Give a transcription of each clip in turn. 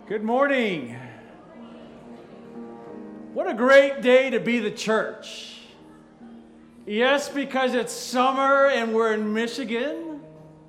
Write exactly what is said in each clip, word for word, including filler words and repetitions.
Good morning. What a great day to be the church. Yes, because it's summer and we're in Michigan.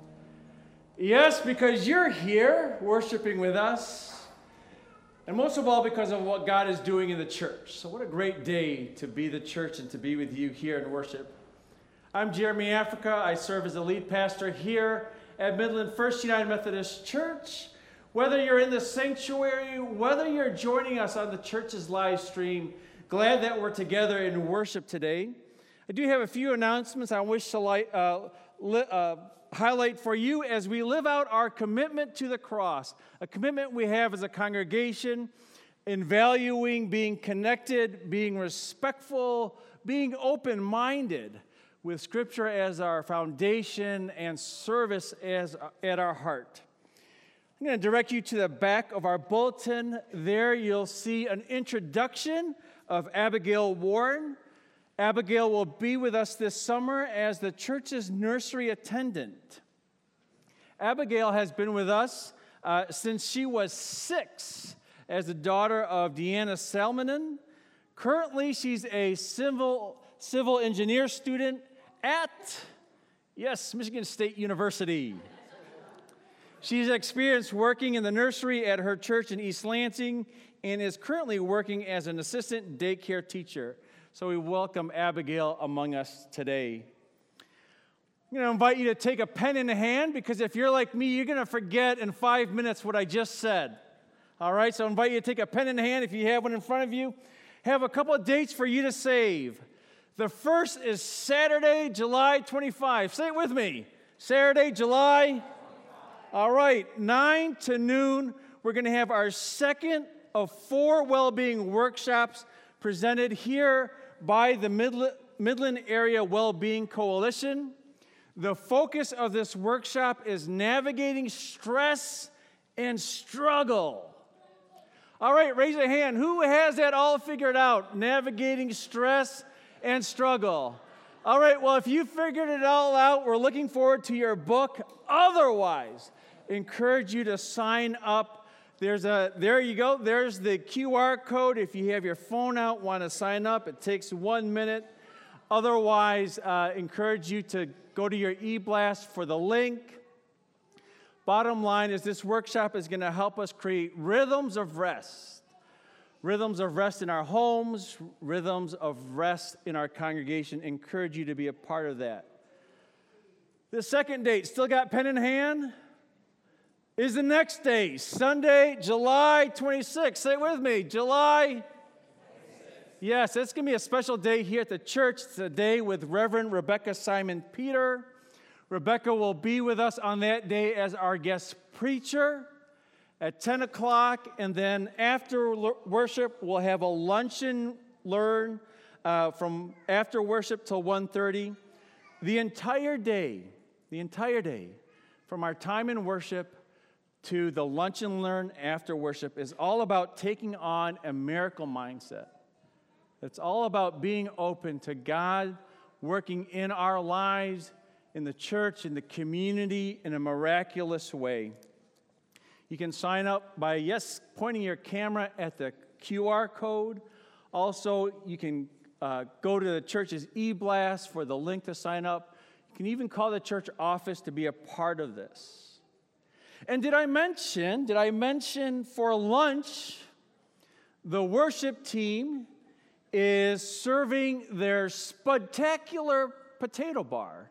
Yes, because you're here worshiping with us. And most of all, because of what God is doing in the church. So what a great day to be the church and to be with you here in worship. I'm Jeremy Africa. I serve as the lead pastor here at Midland First United Methodist Church. Whether you're in the sanctuary, whether you're joining us on the church's live stream, glad that we're together in worship today. I do have a few announcements I wish to light, uh, li- uh, highlight for you as we live out our commitment to the cross, a commitment we have as a congregation in valuing being connected, being respectful, being open-minded with Scripture as our foundation and service as at our heart. I'm going to direct you to the back of our bulletin. There you'll see an introduction of Abigail Warren. Abigail will be with us this summer as the church's nursery attendant. Abigail has been with us uh, since she was six as the daughter of Deanna Salmonen. Currently, she's a civil, civil engineer student at, yes, Michigan State University. She's experienced working in the nursery at her church in East Lansing and is currently working as an assistant daycare teacher. So we welcome Abigail among us today. I'm going to invite you to take a pen in hand because if you're like me, you're going to forget in five minutes what I just said. All right, so I invite you to take a pen in hand if you have one in front of you. Have a couple of dates for you to save. The first is Saturday, July twenty-fifth. Say it with me. Saturday, July All right, nine to noon, we're going to have our second of four well-being workshops presented here by the Midland Area Well-Being Coalition. The focus of this workshop is navigating stress and struggle. All right, raise a hand. Who has that all figured out? Navigating stress and struggle. All right, well, if you figured it all out, we're looking forward to your book. Otherwise, encourage you to sign up. There's a, there you go. There's the Q R code. If you have your phone out, want to sign up, it takes one minute. Otherwise, uh, encourage you to go to your e-blast for the link. Bottom line is this workshop is going to help us create rhythms of rest. Rhythms of rest in our homes, rhythms of rest in our congregation. Encourage you to be a part of that. The second date, still got pen in hand? Is the next day, Sunday, July twenty-sixth. Say it with me, July twenty-sixth. Yes, it's going to be a special day here at the church. It's a day with Reverend Rebecca Simon Peter. Rebecca will be with us on that day as our guest preacher at ten o'clock, and then after worship, we'll have a luncheon learn uh, from after worship till one thirty. The entire day, the entire day, from our time in worship to the lunch and learn after worship is all about taking on a miracle mindset. It's all about being open to God working in our lives, in the church, in the community, in a miraculous way. You can sign up by, yes, pointing your camera at the Q R code. Also, you can uh, go to the church's e-blast for the link to sign up. You can even call the church office to be a part of this. And did I mention, did I mention for lunch, the worship team is serving their spectacular potato bar.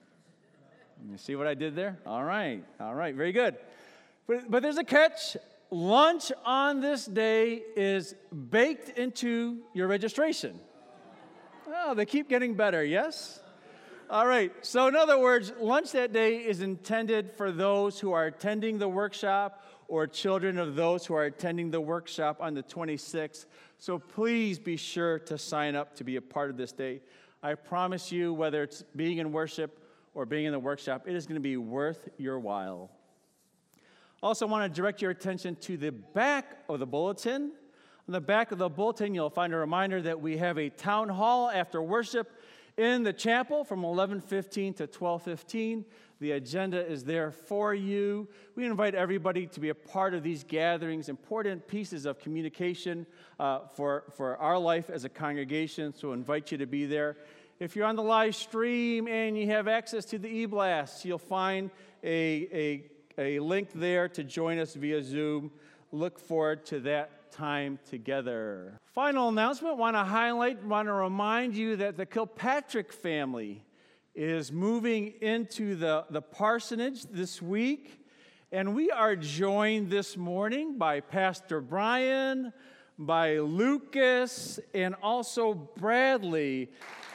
You see what I did there? All right, all right, very good. But, but there's a catch. Lunch on this day is baked into your registration. Oh, they keep getting better, yes? All right, so in other words, lunch that day is intended for those who are attending the workshop or children of those who are attending the workshop on the twenty-sixth. So please be sure to sign up to be a part of this day. I promise you, whether it's being in worship or being in the workshop, it is going to be worth your while. Also, I want to direct your attention to the back of the bulletin. On the back of the bulletin, you'll find a reminder that we have a town hall after worship. in the chapel from eleven fifteen to twelve fifteen. The agenda is there for you. We invite everybody to be a part of these gatherings, important pieces of communication uh, for, for our life as a congregation, so I invite you to be there. If you're on the live stream and you have access to the e-blast, you'll find a, a, a link there to join us via Zoom. Look forward to that time together. Final announcement, want to highlight, want to remind you that the Kilpatrick family is moving into the, the parsonage this week, and we are joined this morning by Pastor Brian, by Lucas, and also Bradley.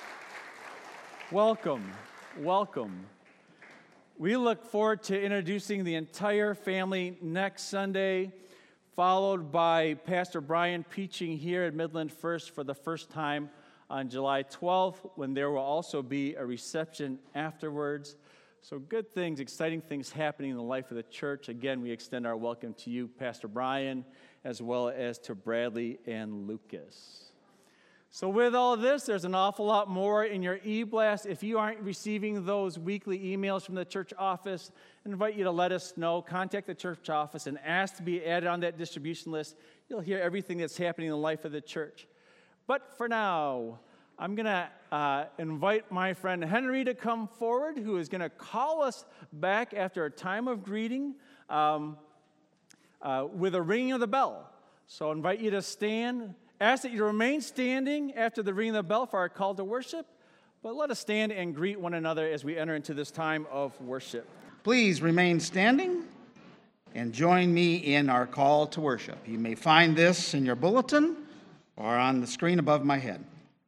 Welcome, welcome. We look forward to introducing the entire family next Sunday, followed by Pastor Brian preaching here at Midland First for the first time on July twelfth, when there will also be a reception afterwards. So good things, exciting things happening in the life of the church. Again, we extend our welcome to you, Pastor Brian, as well as to Bradley and Lucas. So with all of this, there's an awful lot more in your e-blast. If you aren't receiving those weekly emails from the church office, I invite you to let us know. Contact the church office and ask to be added on that distribution list. You'll hear everything that's happening in the life of the church. But for now, I'm going to uh, invite my friend Henry to come forward, who is going to call us back after a time of greeting um, uh, with a ringing of the bell. So I invite you to stand. Ask that you remain standing after the ringing of the bell for our call to worship, but let us stand and greet one another as we enter into this time of worship. Please remain standing and join me in our call to worship. You may find this in your bulletin or on the screen above my head.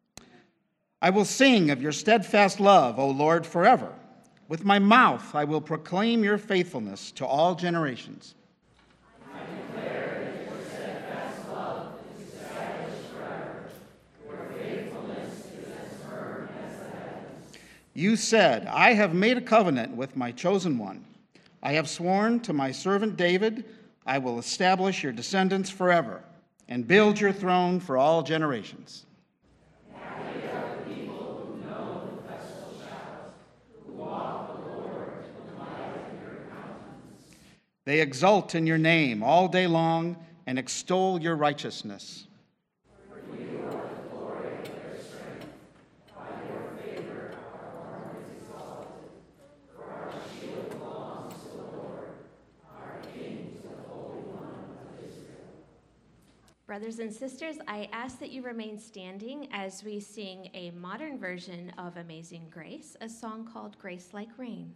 I will sing of your steadfast love, O Lord, forever. With my mouth I will proclaim your faithfulness to all generations. I declare that your steadfast love is established forever. Your faithfulness is as firm as the heavens. You said, I have made a covenant with my chosen one. I have sworn to my servant David, I will establish your descendants forever and build your throne for all generations. Happy are the people who know the festival shadows, who walk the Lord in the light of your countenance. They exult in your name all day long and extol your righteousness. For you are the glory of their strength. By your favor our arm is exalted. For our shield belongs to the Lord, our King to the Holy One of Israel. Brothers and sisters, I ask that you remain standing as we sing a modern version of Amazing Grace, a song called Grace Like Rain.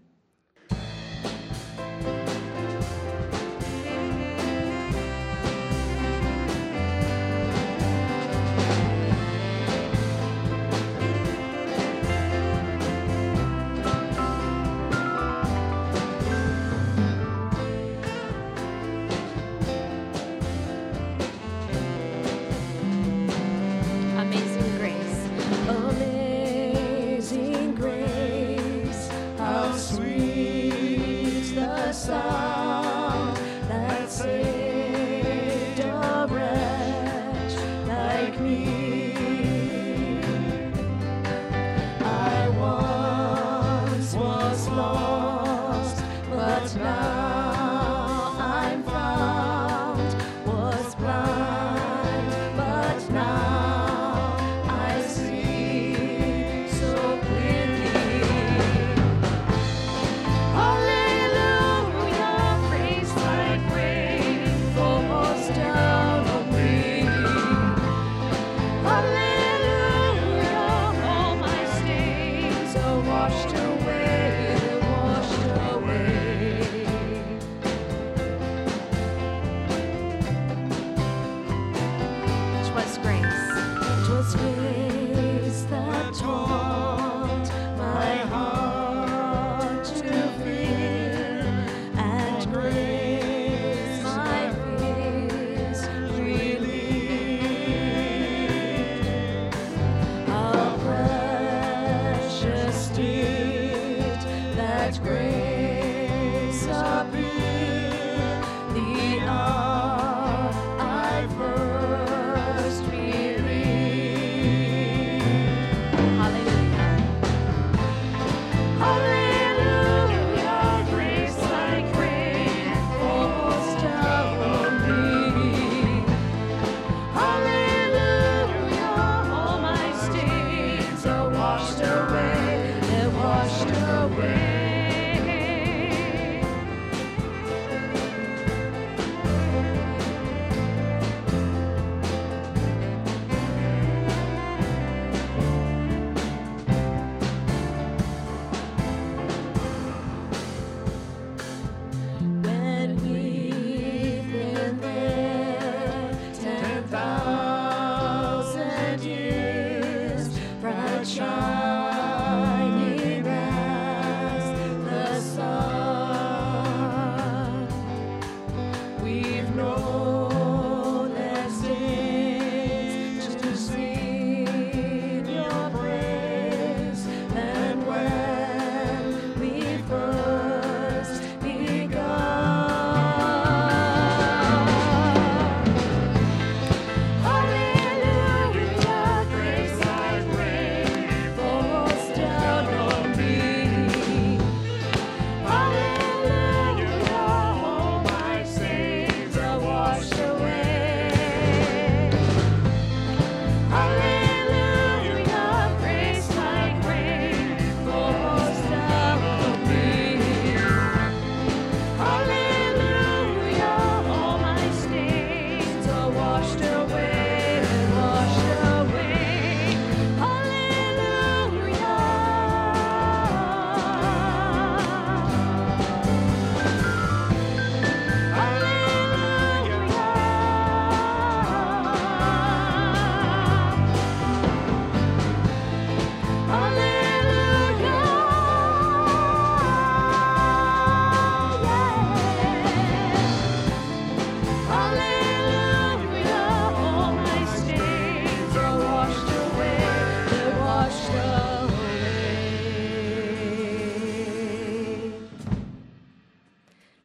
Amazing Grace. Amazing grace, how sweet the sound.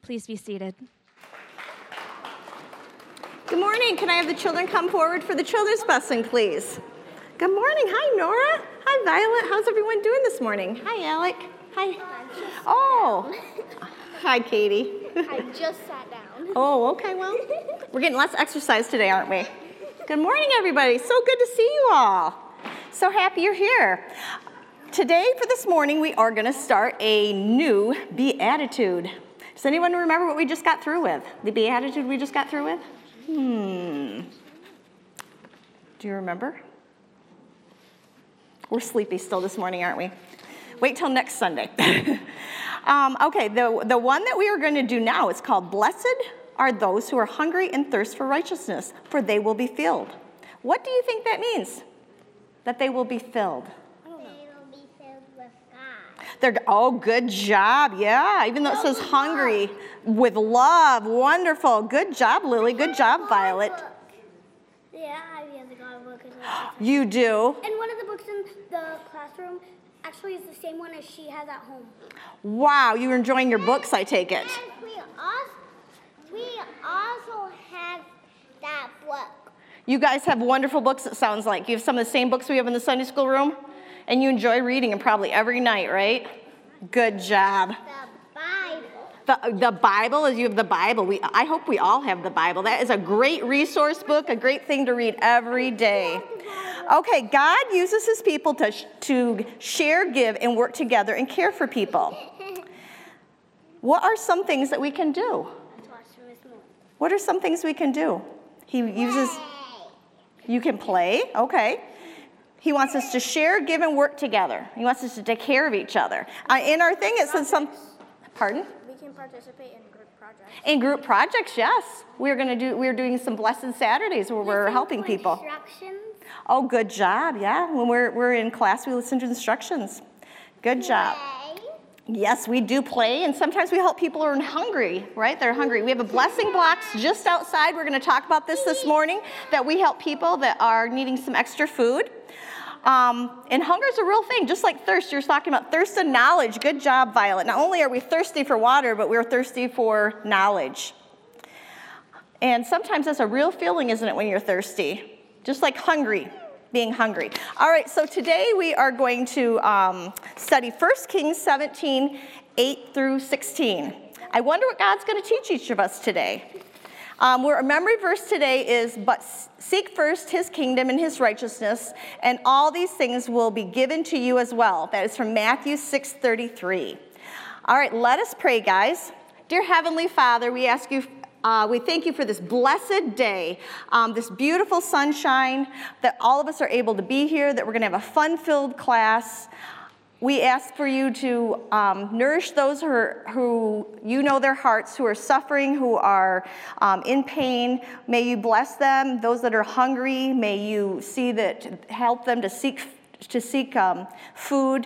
Please be seated. Good morning. Can I have the children come forward for the children's blessing, please? Good morning. Hi, Nora. Hi, Violet. How's everyone doing this morning? Hi, Alec. Hi. Oh. Hi, Katie. I just sat down. Oh, okay. Well, we're getting lots of exercise today, aren't we? Good morning, everybody. So good to see you all. So happy you're here. Today, for this morning, we are going to start a new Beatitude. Does anyone remember what we just got through with? The Beatitude we just got through with? Hmm. Do you remember? We're sleepy still this morning, aren't we? Wait till next Sunday. um, okay, the, the one that we are going to do now is called Blessed are those who are hungry and thirst for righteousness, for they will be filled. What do you think that means? That they will be filled. They will be filled with God. They're, oh, good job. Yeah, even though it says hungry, with love. Wonderful. Good job, Lily. Good job, Violet. Yeah, I have the God book as well. You do? And one of the books in the classroom actually is the same one as she has at home. Wow, you're enjoying your books, I take it. And we also, we also have that book. You guys have wonderful books, it sounds like. You have some of the same books we have in the Sunday school room? And you enjoy reading them probably every night, right? Good job. The Bible. The, the Bible, as you have the Bible. We, I hope we all have the Bible. That is a great resource book, a great thing to read every day. Okay, God uses his people to, to share, give, and work together and care for people. What are some things that we can do? What are some things we can do? He uses, you can play, okay. He wants us to share, give, and work together. He wants us to take care of each other. Uh, in our thing, it says some, pardon? We can participate in group projects. In group projects, yes. We're going to do, we're doing some Blessed Saturdays where we're helping people. Instructions. Oh, good job, yeah. When we're, we're in class, we listen to instructions. Good job. Play. Yes, we do play, and sometimes we help people who are hungry, right? They're hungry. We have a blessing box just outside. We're going to talk about this this morning, that we help people that are needing some extra food. Um, and hunger is a real thing, just like thirst. You're talking about thirst and knowledge. Good job, Violet. Not only are we thirsty for water, but we're thirsty for knowledge. And sometimes that's a real feeling, isn't it, when you're thirsty? Just like hungry, being hungry. All right, so today we are going to um, study First Kings seventeen, eight through sixteen. I wonder what God's going to teach each of us today. Um, our memory verse today is, but seek first his kingdom and his righteousness, and all these things will be given to you as well. That is from Matthew six thirty-three. All right, let us pray, guys. Dear Heavenly Father, we ask you, uh, we thank you for this blessed day, um, this beautiful sunshine, that all of us are able to be here, that we're going to have a fun-filled class. We ask for you to um, nourish those who, are, who you know their hearts, who are suffering, who are um, in pain. May you bless them. Those that are hungry, may you see that, help them to seek to seek um, food.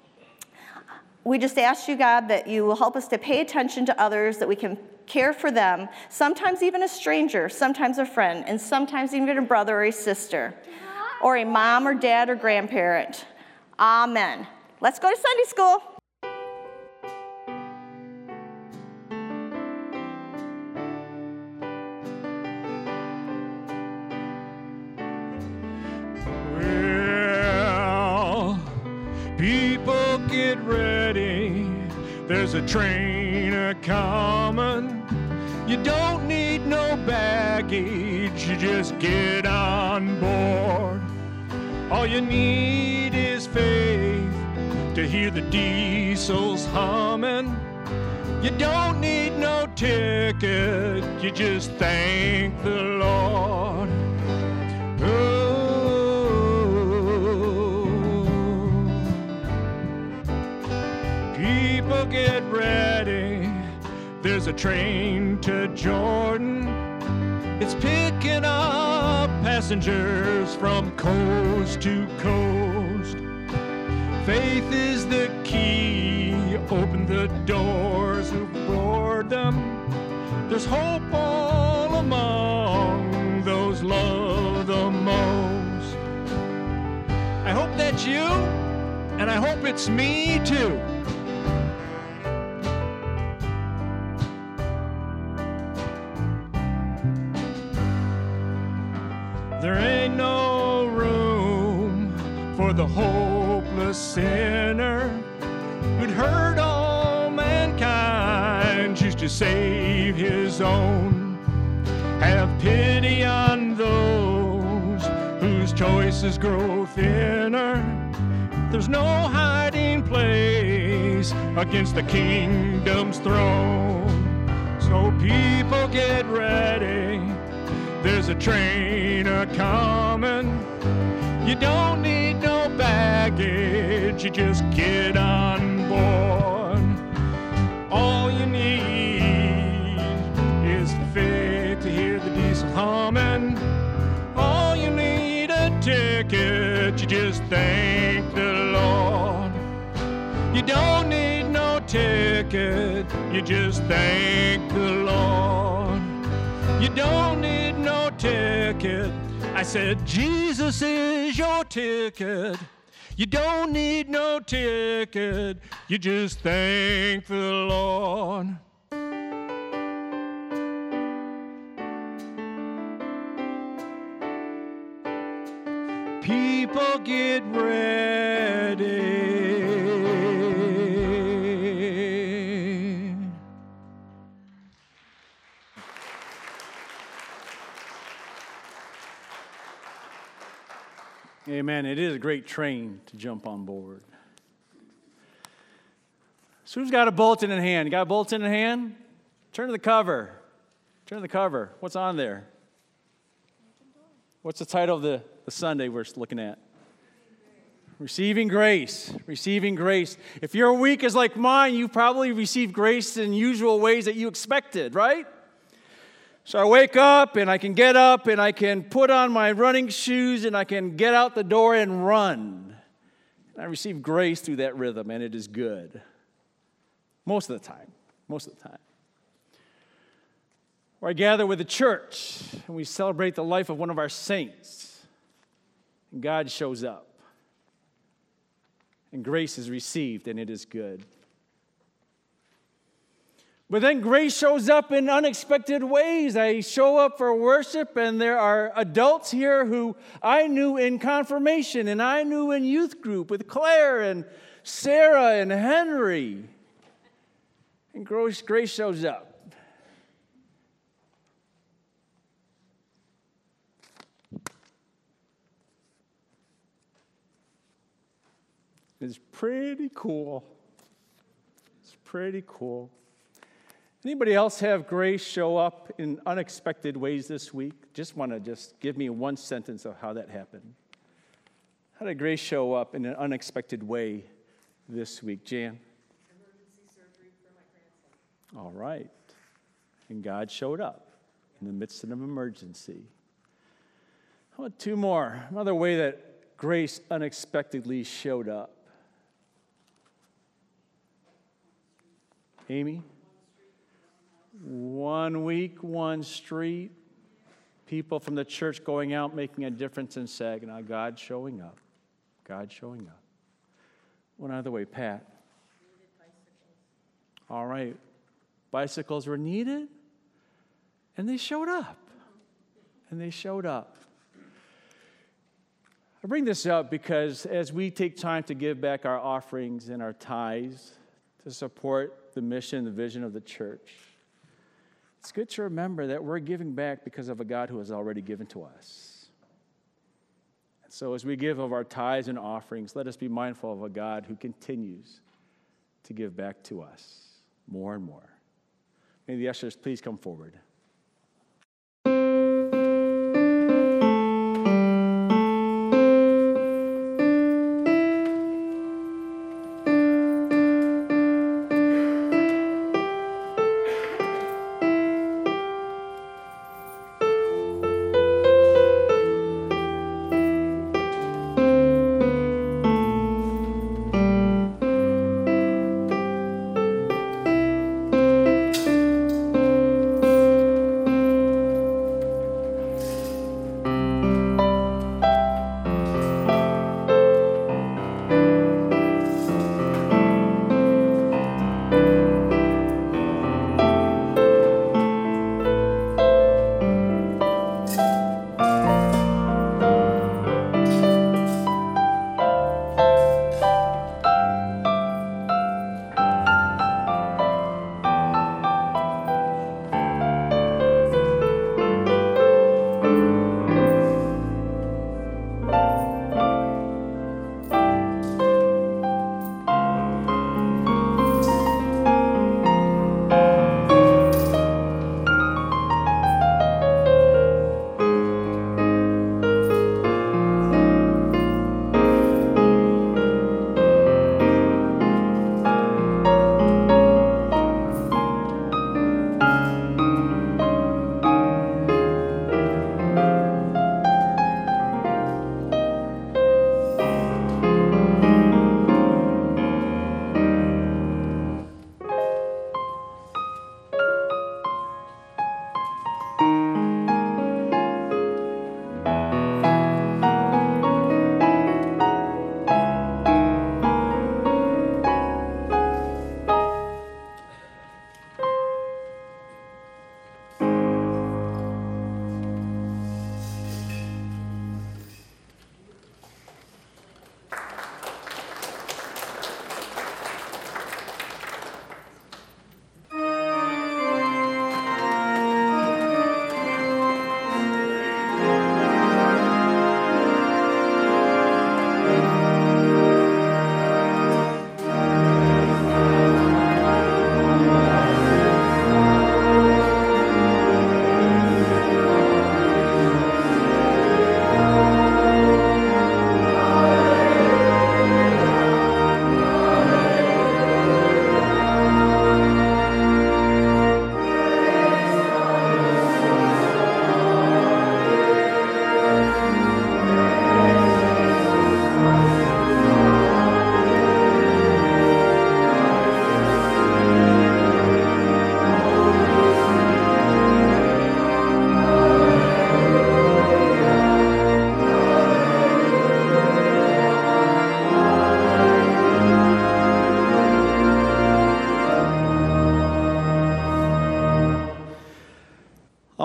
We just ask you, God, that you will help us to pay attention to others, that we can care for them, sometimes even a stranger, sometimes a friend, and sometimes even a brother or a sister, or a mom or dad or grandparent. Amen. Let's go to Sunday school. Well, people get ready. There's a train a-comin'. You don't need no baggage. You just get on board. All you need is faith to hear the diesels humming. You don't need no ticket, you just thank the Lord. Oh, people get ready, there's a train to Jordan. It's picking up passengers from coast to coast. Faith is the key, open the doors and board them. There's hope all among those loved the most. I hope that's you, and I hope it's me too. There ain't no room for the hopeless sinner who'd hurt all mankind just to save his own. Have pity on those whose choices grow thinner. There's no hiding place against the kingdom's throne. So people get ready, there's a train a-comin'. You don't need no baggage, you just get on board. All you need is faith to hear the diesel humming. All you need a ticket, you just thank the Lord. You don't need no ticket, you just thank the Lord. You don't need no ticket. I said, Jesus is your ticket. You don't need no ticket. You just thank the Lord. People get ready. Amen. It is a great train to jump on board. So who's got a bulletin in hand? You got a bulletin in hand? Turn to the cover. Turn to the cover. What's on there? What's the title of the, the Sunday we're looking at? Receiving grace. Receiving grace. If your week is like mine, you probably received grace in usual ways that you expected, right? So I wake up and I can get up and I can put on my running shoes and I can get out the door and run. And I receive grace through that rhythm, and it is good. Most of the time. Most of the time. Or I gather with the church and we celebrate the life of one of our saints. And God shows up. And grace is received, and it is good. But then grace shows up in unexpected ways. I show up for worship, and there are adults here who I knew in confirmation, and I knew in youth group with Claire and Sarah and Henry. And grace, grace shows up. It's pretty cool. It's pretty cool. Anybody else have grace show up in unexpected ways this week? Just want to just give me one sentence of how that happened. How did grace show up in an unexpected way this week? Jan? Emergency surgery for my grandson. All right. And God showed up in the midst of an emergency. How about two more? Another way that grace unexpectedly showed up. Amy? One week, one street. People from the church going out, making a difference in Saginaw. God showing up. God showing up. One other way, Pat. Needed bicycles. All right. Bicycles were needed, and they showed up. And they showed up. I bring this up because as we take time to give back our offerings and our tithes to support the mission, the vision of the church, it's good to remember that we're giving back because of a God who has already given to us. And so as we give of our tithes and offerings, let us be mindful of a God who continues to give back to us more and more. May the ushers please come forward.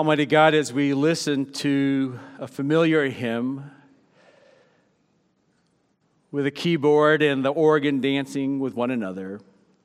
Almighty God, as we listen to a familiar hymn with a keyboard and the organ dancing with one another,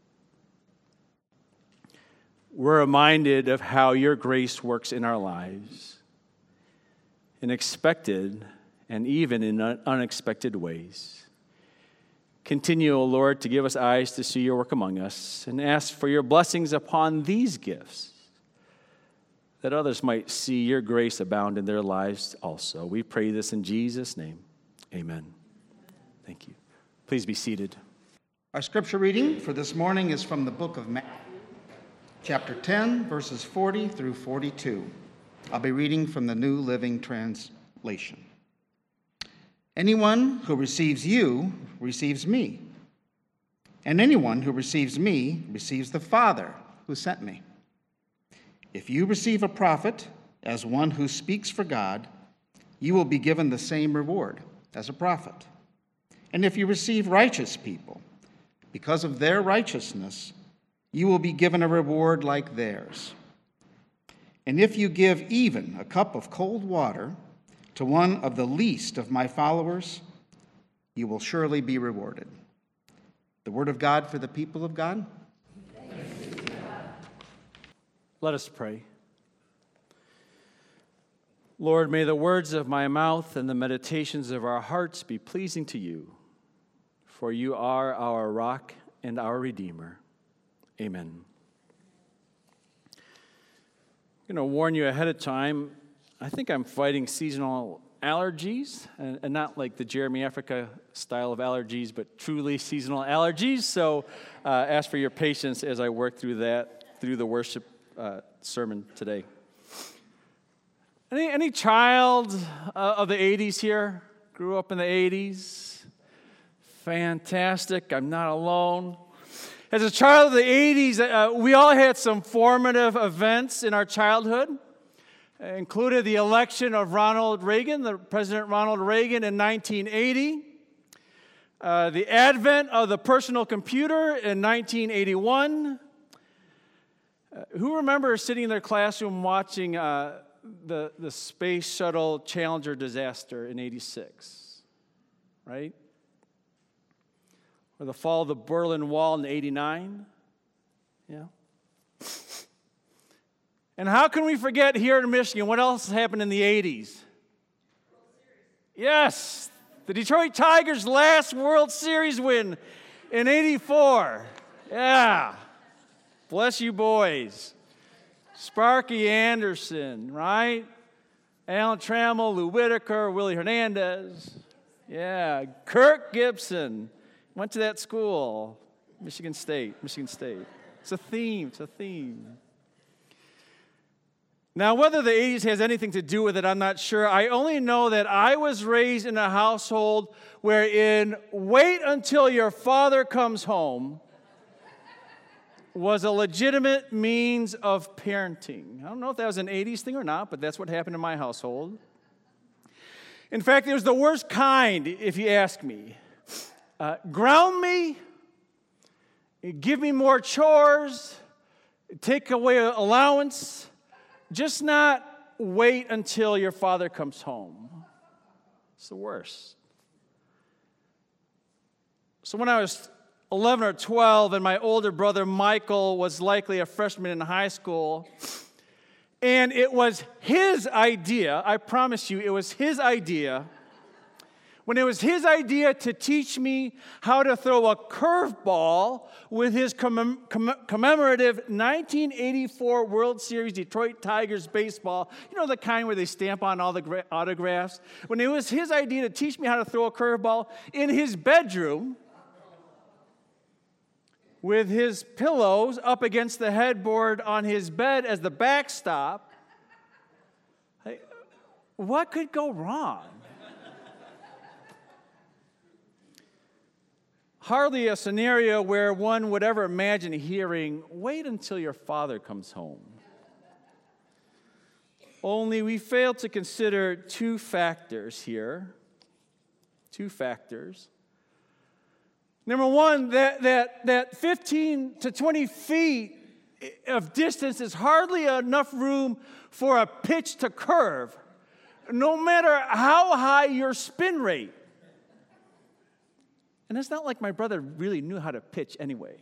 we're reminded of how your grace works in our lives in expected and even in unexpected ways. Continue, O Lord, to give us eyes to see your work among us, and ask for your blessings upon these gifts, that others might see your grace abound in their lives also. We pray this in Jesus' name. Amen. Thank you. Please be seated. Our scripture reading for this morning is from the book of Matthew, chapter ten, verses forty through forty-two. I'll be reading from the New Living Translation. Anyone who receives you receives me, and anyone who receives me receives the Father who sent me. If you receive a prophet as one who speaks for God, you will be given the same reward as a prophet. And if you receive righteous people, because of their righteousness, you will be given a reward like theirs. And if you give even a cup of cold water to one of the least of my followers, you will surely be rewarded. The word of God for the people of God. Let us pray. Lord, may the words of my mouth and the meditations of our hearts be pleasing to you, for you are our rock and our Redeemer. Amen. I'm going to warn you ahead of time, I think I'm fighting seasonal allergies, and, and not like the Jeremy Africa style of allergies, but truly seasonal allergies. So uh, ask for your patience as I work through that, through the worship uh, sermon today. Any, any child uh, of the eighties here? Grew up in the eighties? Fantastic. I'm not alone. As a child of the eighties, uh, we all had some formative events in our childhood. Uh, included the election of Ronald Reagan, the President Ronald Reagan in nineteen eighty. Uh, the advent of the personal computer in nineteen eighty-one. Uh, who remembers sitting in their classroom watching uh, the, the Space Shuttle Challenger disaster in eighty-six, right? Or the fall of the Berlin Wall in eighty-nine, yeah. And how can we forget here in Michigan, what else happened in the eighties? Yes, the Detroit Tigers' last World Series win in eighty-four, yeah. Bless you boys. Sparky Anderson, right? Alan Trammell, Lou Whitaker, Willie Hernandez. Yeah, Kirk Gibson. Went to that school, Michigan State, Michigan State. It's a theme, it's a theme. Now, whether the eighties has anything to do with it, I'm not sure. I only know that I was raised in a household wherein wait until your father comes home was a legitimate means of parenting. I don't know if that was an eighties thing or not, but that's what happened in my household. In fact, it was the worst kind, if you ask me. Uh, ground me, give me more chores, take away allowance, just not wait until your father comes home. It's the worst. So when I was eleven or twelve, and my older brother Michael was likely a freshman in high school, and it was his idea, I promise you, it was his idea, when it was his idea to teach me how to throw a curveball with his commem- comm- commemorative nineteen eighty-four World Series Detroit Tigers baseball, you know, the kind where they stamp on all the gra- autographs. When it was his idea to teach me how to throw a curveball in his bedroom, with his pillows up against the headboard on his bed as the backstop, hey, what could go wrong? Hardly a scenario where one would ever imagine hearing, wait until your father comes home. Only we fail to consider two factors here. Two factors. Number one, that, that, that fifteen to twenty feet of distance is hardly enough room for a pitch to curve, no matter how high your spin rate. And it's not like my brother really knew how to pitch anyway.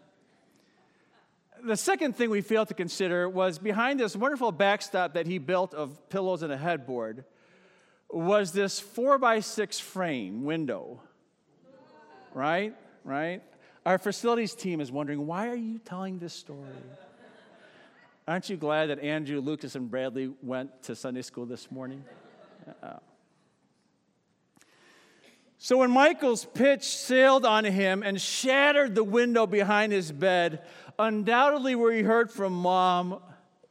The second thing we failed to consider was behind this wonderful backstop that he built of pillows and a headboard was this four by six frame window. Right? Right? Our facilities team is wondering, why are you telling this story? Aren't you glad that Andrew, Lucas, and Bradley went to Sunday school this morning? Uh-oh. So when Michael's pitch sailed on him and shattered the window behind his bed, undoubtedly where he heard from Mom,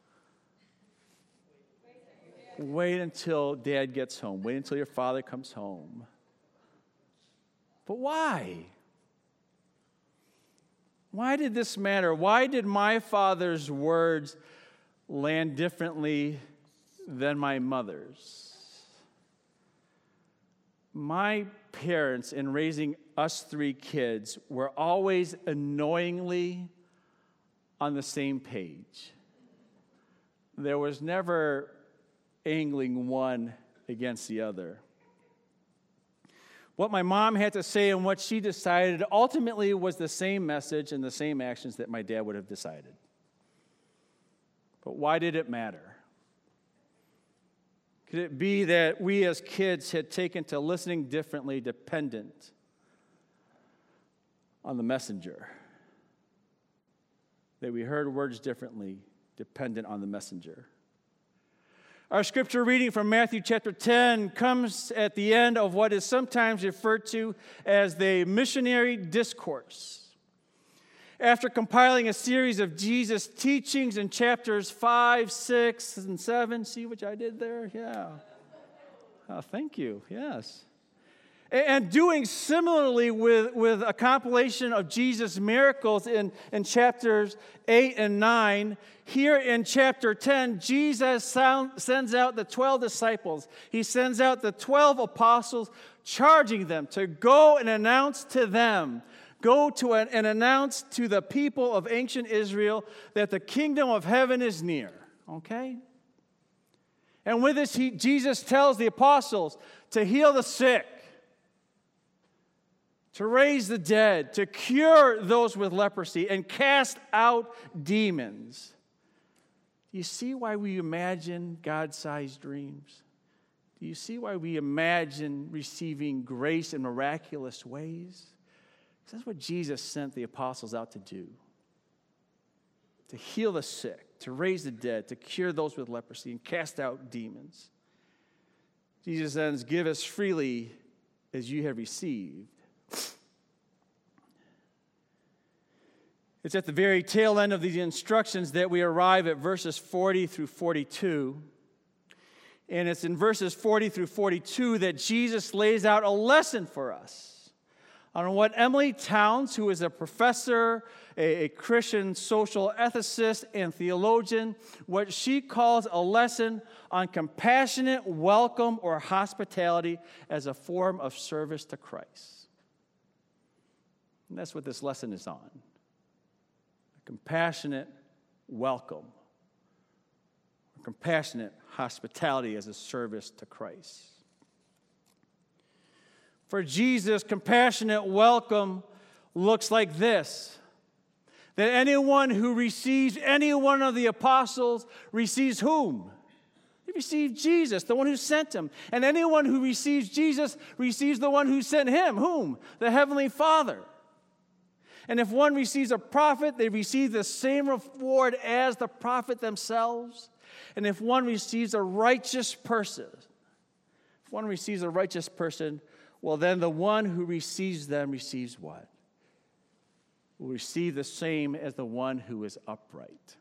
wait until Dad gets home. Wait until your father comes home. But why? Why did this matter? Why did my father's words land differently than my mother's? My parents, in raising us three kids, were always annoyingly on the same page. There was never angling one against the other. What my mom had to say and what she decided ultimately was the same message and the same actions that my dad would have decided. But why did it matter? Could it be that we as kids had taken to listening differently, dependent on the messenger? That we heard words differently, dependent on the messenger? Our scripture reading from Matthew chapter ten comes at the end of what is sometimes referred to as the missionary discourse. After compiling a series of Jesus' teachings in chapters five, six, and seven, see what I did there? Yeah. Oh, thank you. Yes. And doing similarly with, with a compilation of Jesus' miracles in, in chapters eight and nine, here in chapter ten, Jesus sound, sends out the twelve disciples. He sends out the twelve apostles, charging them to go and announce to them, go to an, and announce to the people of ancient Israel that the kingdom of heaven is near. Okay? And with this, he, Jesus tells the apostles to heal the sick, to raise the dead, to cure those with leprosy, and cast out demons. Do you see why we imagine God-sized dreams? Do you see why we imagine receiving grace in miraculous ways? Because that's what Jesus sent the apostles out to do. To heal the sick, to raise the dead, to cure those with leprosy, and cast out demons. Jesus says, give as freely as you have received. It's at the very tail end of these instructions that we arrive at verses forty through forty-two. And it's in verses forty through forty-two that Jesus lays out a lesson for us on what Emily Towns, who is a professor, a, a Christian social ethicist, and theologian, what she calls a lesson on compassionate welcome or hospitality as a form of service to Christ. And that's what this lesson is on. Compassionate welcome, compassionate hospitality as a service to Christ. For Jesus, compassionate welcome looks like this: that anyone who receives any one of the apostles receives whom? He received Jesus, the one who sent him. And anyone who receives Jesus receives the one who sent him. Whom? The Heavenly Father. And if one receives a prophet, they receive the same reward as the prophet themselves. And if one receives a righteous person, if one receives a righteous person, well, then the one who receives them receives what? Will receive the same as the one who is upright.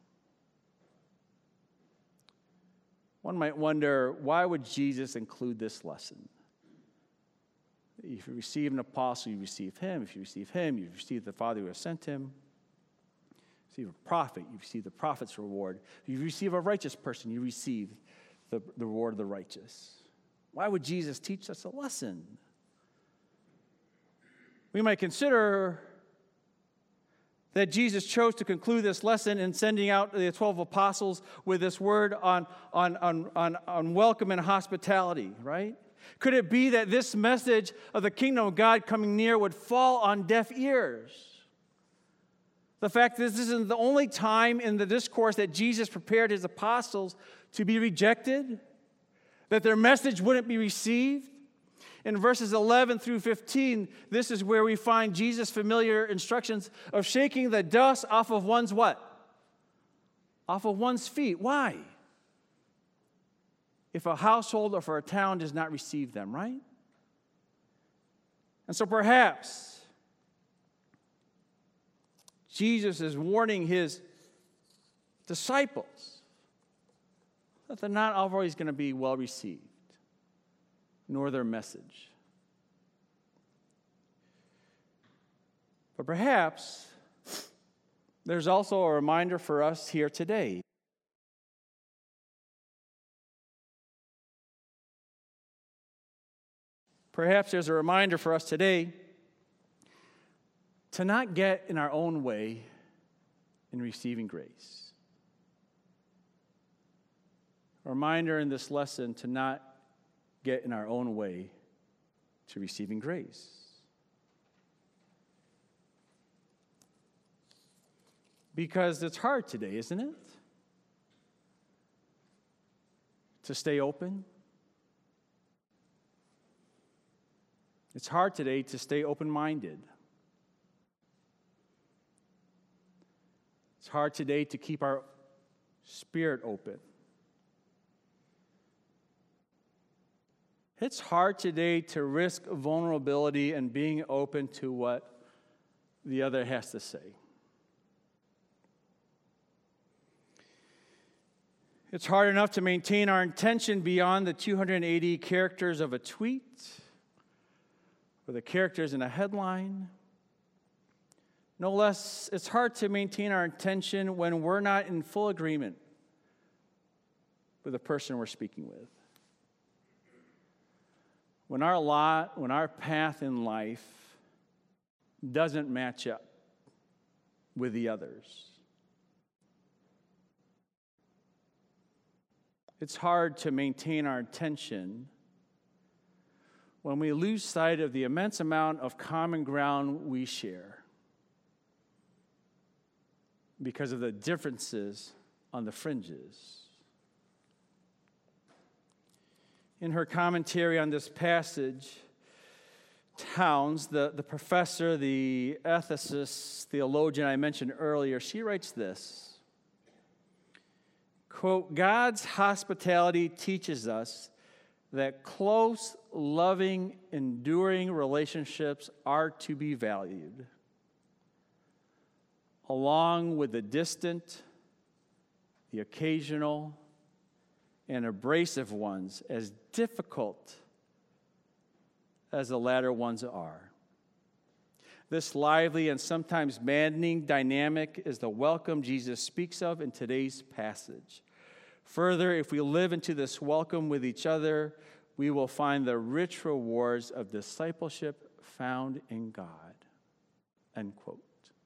One might wonder, why would Jesus include this lesson? If you receive an apostle, you receive him. If you receive him, you receive the Father who has sent him. If you receive a prophet, you receive the prophet's reward. If you receive a righteous person, you receive the, the reward of the righteous. Why would Jesus teach us a lesson? We might consider that Jesus chose to conclude this lesson in sending out the twelve apostles with this word on, on, on, on, on welcome and hospitality, right? Could it be that this message of the kingdom of God coming near would fall on deaf ears? The fact that this isn't the only time in the discourse that Jesus prepared his apostles to be rejected, that their message wouldn't be received. In verses eleven through fifteen, this is where we find Jesus' familiar instructions of shaking the dust off of one's what? Off of one's feet. Why? If a household or for a town does not receive them, right? And so perhaps Jesus is warning his disciples that they're not always going to be well received, nor their message. But perhaps there's also a reminder for us here today. Perhaps there's a reminder for us today to not get in our own way in receiving grace. A reminder in this lesson to not get in our own way to receiving grace. Because it's hard today, isn't it? To stay open. It's hard today to stay open-minded. It's hard today to keep our spirit open. It's hard today to risk vulnerability and being open to what the other has to say. It's hard enough to maintain our intention beyond the two hundred eighty characters of a tweet or the characters in a headline. No less, it's hard to maintain our intention when we're not in full agreement with the person we're speaking with. When our lot, when our path in life doesn't match up with the others. It's hard to maintain our attention when we lose sight of the immense amount of common ground we share because of the differences on the fringes. In her commentary on this passage, Towns, the, the professor, the ethicist, theologian I mentioned earlier, she writes this, quote, God's hospitality teaches us that close, loving, enduring relationships are to be valued, along with the distant, the occasional, and abrasive ones, as difficult as the latter ones are. This lively and sometimes maddening dynamic is the welcome Jesus speaks of in today's passage. Further, if we live into this welcome with each other, we will find the rich rewards of discipleship found in God. End quote.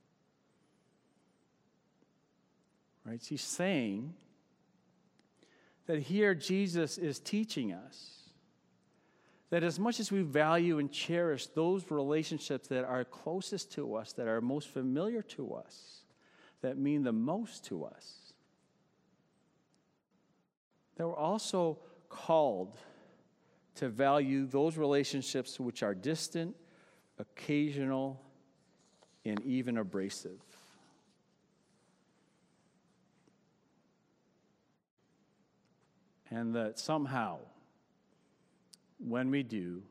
Right? She's saying that here Jesus is teaching us that as much as we value and cherish those relationships that are closest to us, that are most familiar to us, that mean the most to us, that we're also called to value those relationships which are distant, occasional, and even abrasive. And that somehow, when we do,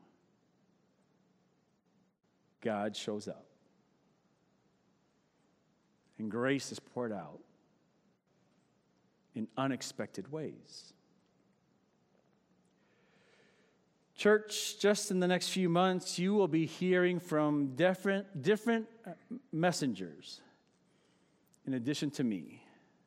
God shows up. And grace is poured out in unexpected ways. Church, just in the next few months, you will be hearing from different, different messengers in addition to me.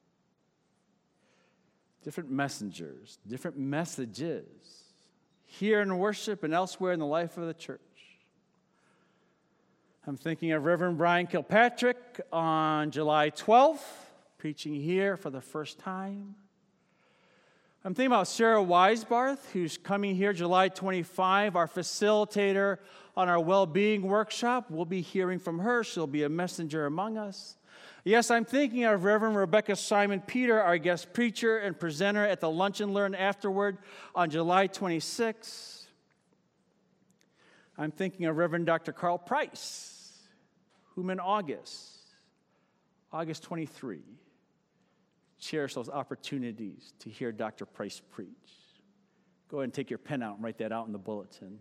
Different messengers, different messages, here in worship and elsewhere in the life of the church. I'm thinking of Reverend Brian Kilpatrick on July twelfth, preaching here for the first time. I'm thinking about Sarah Weisbarth, who's coming here July twenty-fifth, our facilitator on our well-being workshop. We'll be hearing from her. She'll be a messenger among us. Yes, I'm thinking of Reverend Rebecca Simon Peter, our guest preacher and presenter at the Lunch and Learn afterward on July twenty-sixth. I'm thinking of Reverend Doctor Carl Price, whom in August, August twenty-third, cherish those opportunities to hear Doctor Price preach. Go ahead and take your pen out and write that out in the bulletin.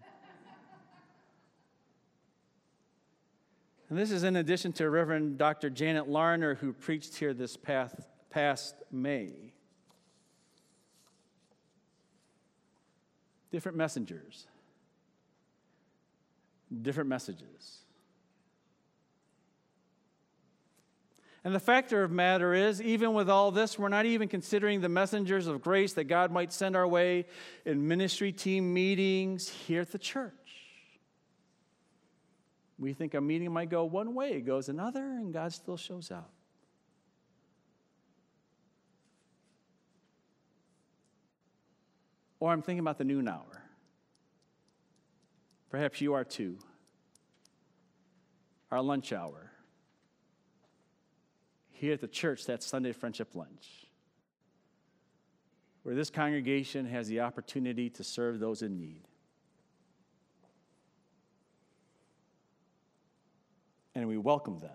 And this is in addition to Reverend Doctor Janet Larner, who preached here this past, past May. Different messengers, different messages. And the fact of the matter is, even with all this, we're not even considering the messengers of grace that God might send our way in ministry team meetings here at the church. We think a meeting might go one way, it goes another, and God still shows up. Or I'm thinking about the noon hour. Perhaps you are too. Our lunch hour. Here at the church, that Sunday friendship lunch, where this congregation has the opportunity to serve those in need. And we welcome them.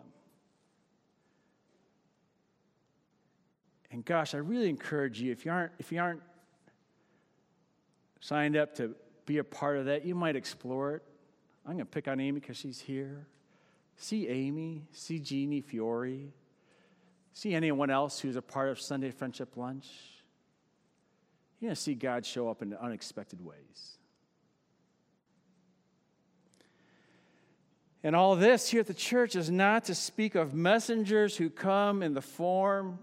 And gosh, I really encourage you, if you aren't, if you aren't signed up to be a part of that, you might explore it. I'm going to pick on Amy because she's here. See Amy, see Jeannie Fiore, see anyone else who's a part of Sunday Friendship Lunch. You're going to see God show up in unexpected ways. And all this here at the church is not to speak of messengers who come in the form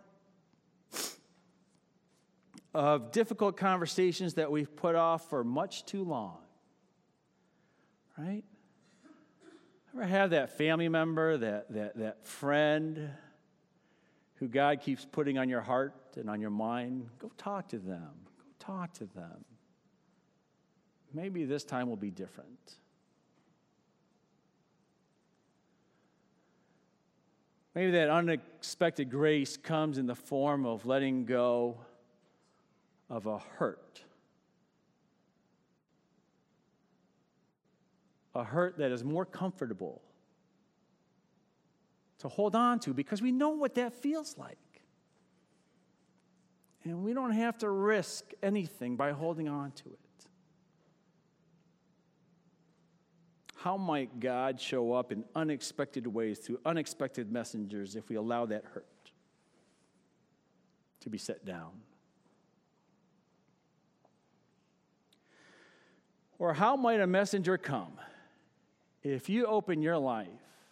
of difficult conversations that we've put off for much too long. Right? Ever have that family member, that, that, that friend who God keeps putting on your heart and on your mind? Go talk to them. Go talk to them. Maybe this time will be different. Maybe that unexpected grace comes in the form of letting go of a hurt. A hurt that is more comfortable to hold on to because we know what that feels like. And we don't have to risk anything by holding on to it. How might God show up in unexpected ways through unexpected messengers if we allow that hurt to be set down? Or how might a messenger come if you open your life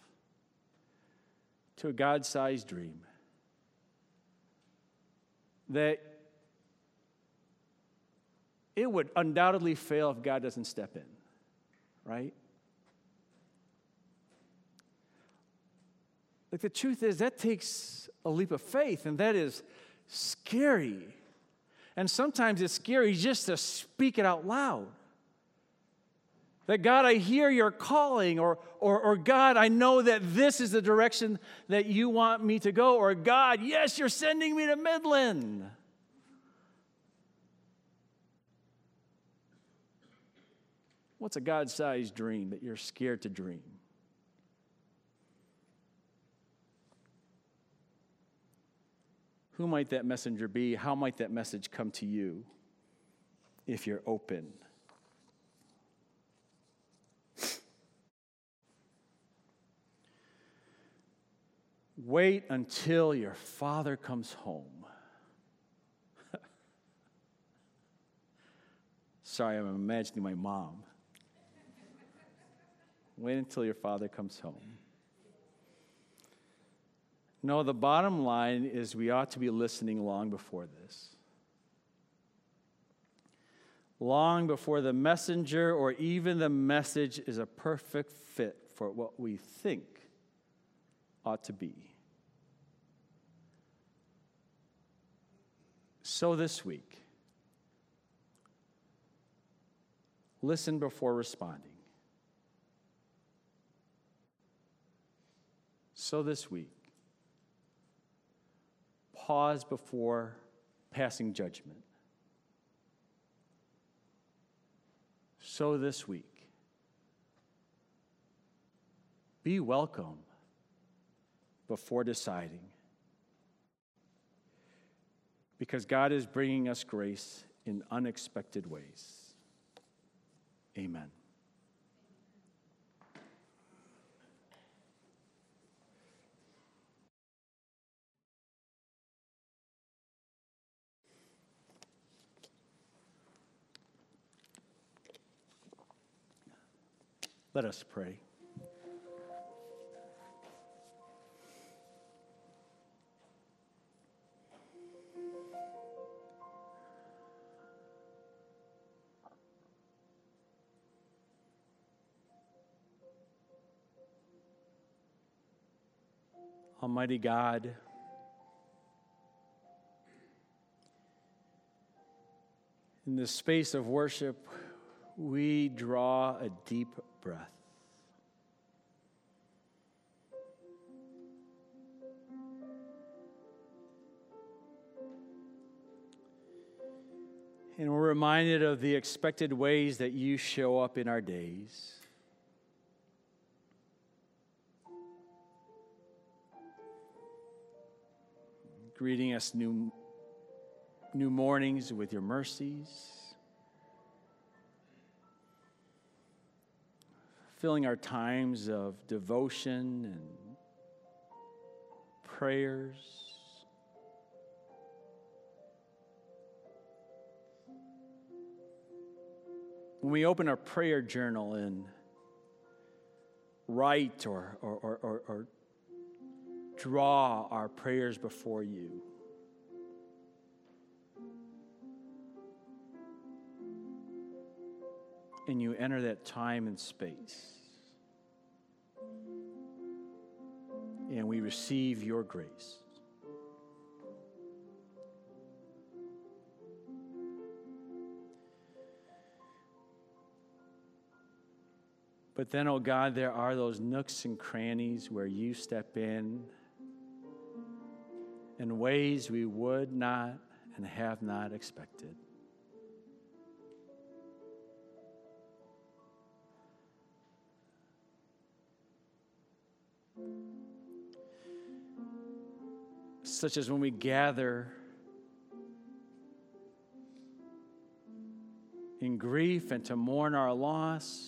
to a God-sized dream that it would undoubtedly fail if God doesn't step in, right? Like the truth is, that takes a leap of faith, and that is scary. And sometimes it's scary just to speak it out loud. That God, I hear your calling, or, or, or God, I know that this is the direction that you want me to go, or God, yes, you're sending me to Midland. What's a God-sized dream that you're scared to dream? Who might that messenger be? How might that message come to you if you're open? Wait until your father comes home. Sorry, I'm imagining my mom. Wait until your father comes home. No, the bottom line is we ought to be listening long before this. Long before the messenger or even the message is a perfect fit for what we think ought to be. So this week, listen before responding. So this week, pause before passing judgment. So this week, be welcome before deciding. Because God is bringing us grace in unexpected ways. Amen. Let us pray. Almighty God, in this space of worship, we draw a deep breath. And we're reminded of the expected ways that you show up in our days. Greeting us new, new mornings with your mercies. Filling our times of devotion and prayers. When we open our prayer journal and write or, or, or, or, or draw our prayers before you, and you enter that time and space, and we receive your grace. But then, oh God, there are those nooks and crannies where you step in in ways we would not and have not expected. Such as when we gather in grief and to mourn our loss,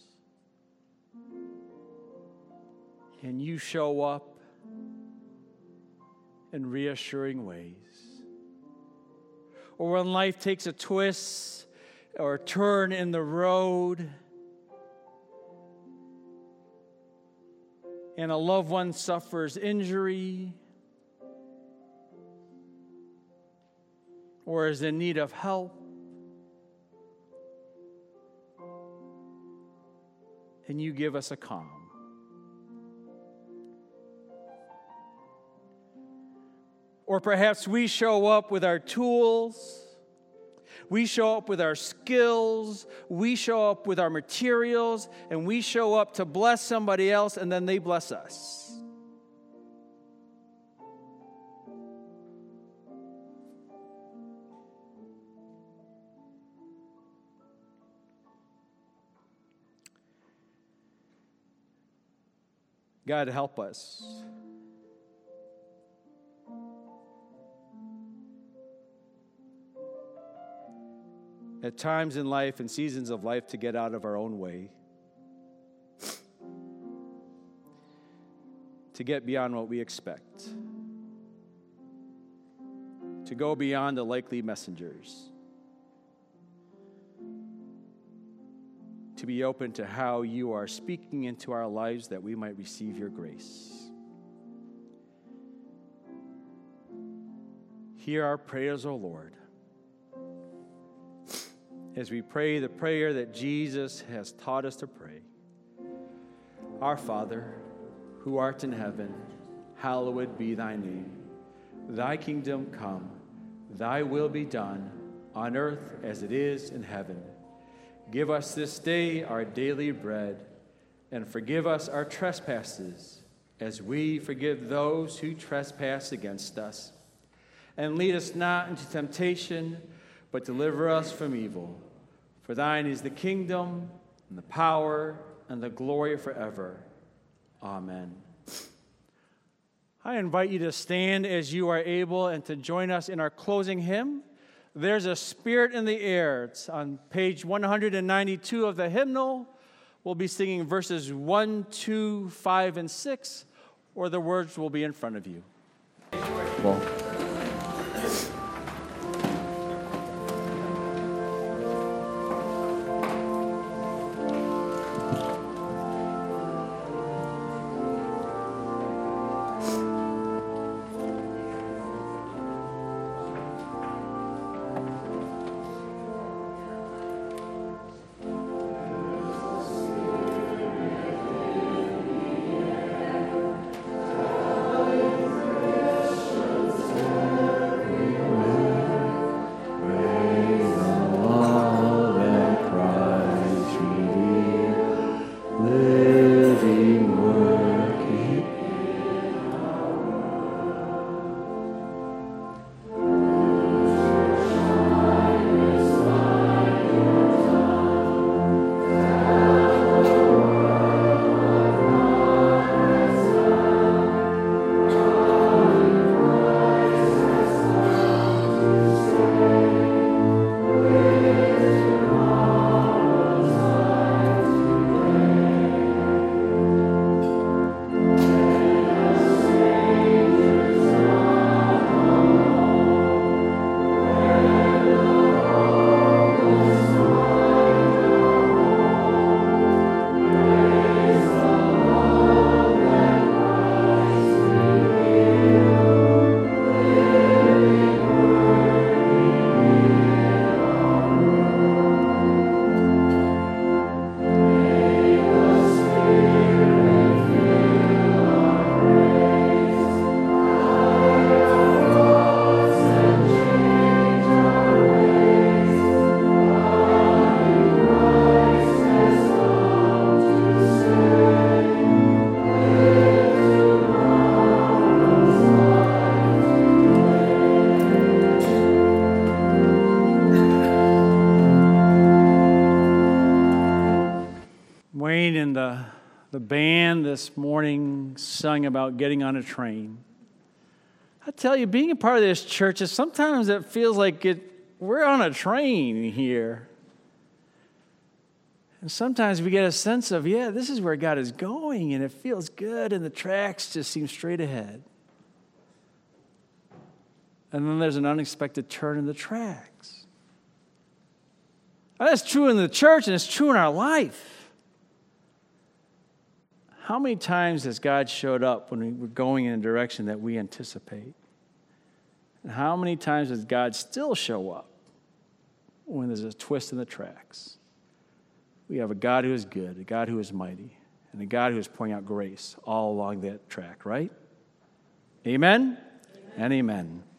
and you show up in reassuring ways. Or when life takes a twist or a turn in the road, and a loved one suffers injury or is in need of help, and you give us a calm. Or perhaps we show up with our tools, we show up with our skills, we show up with our materials, and we show up to bless somebody else, and then they bless us. God, help us. At times in life and seasons of life to get out of our own way, to get beyond what we expect, to go beyond the likely messengers, to be open to how you are speaking into our lives that we might receive your grace. Hear our prayers, O Lord, as we pray the prayer that Jesus has taught us to pray. Our Father, who art in heaven, hallowed be thy name. Thy kingdom come, thy will be done, on earth as it is in heaven. Give us this day our daily bread, and forgive us our trespasses, as we forgive those who trespass against us. And lead us not into temptation, but deliver us from evil. For thine is the kingdom, and the power, and the glory forever. Amen. I invite you to stand as you are able and to join us in our closing hymn. There's a Spirit in the Air. It's on page one ninety-two of the hymnal. We'll be singing verses one, two, five, and six, or the words will be in front of you. Well. The band this morning sung about getting on a train. I tell you, being a part of this church is sometimes it feels like it, we're on a train here. And sometimes we get a sense of, yeah, this is where God is going, and it feels good, and the tracks just seem straight ahead. And then there's an unexpected turn in the tracks. And that's true in the church, and it's true in our life. How many times has God showed up when we're going in a direction that we anticipate? And how many times does God still show up when there's a twist in the tracks? We have a God who is good, a God who is mighty, and a God who is pouring out grace all along that track, right? Amen, amen. And amen.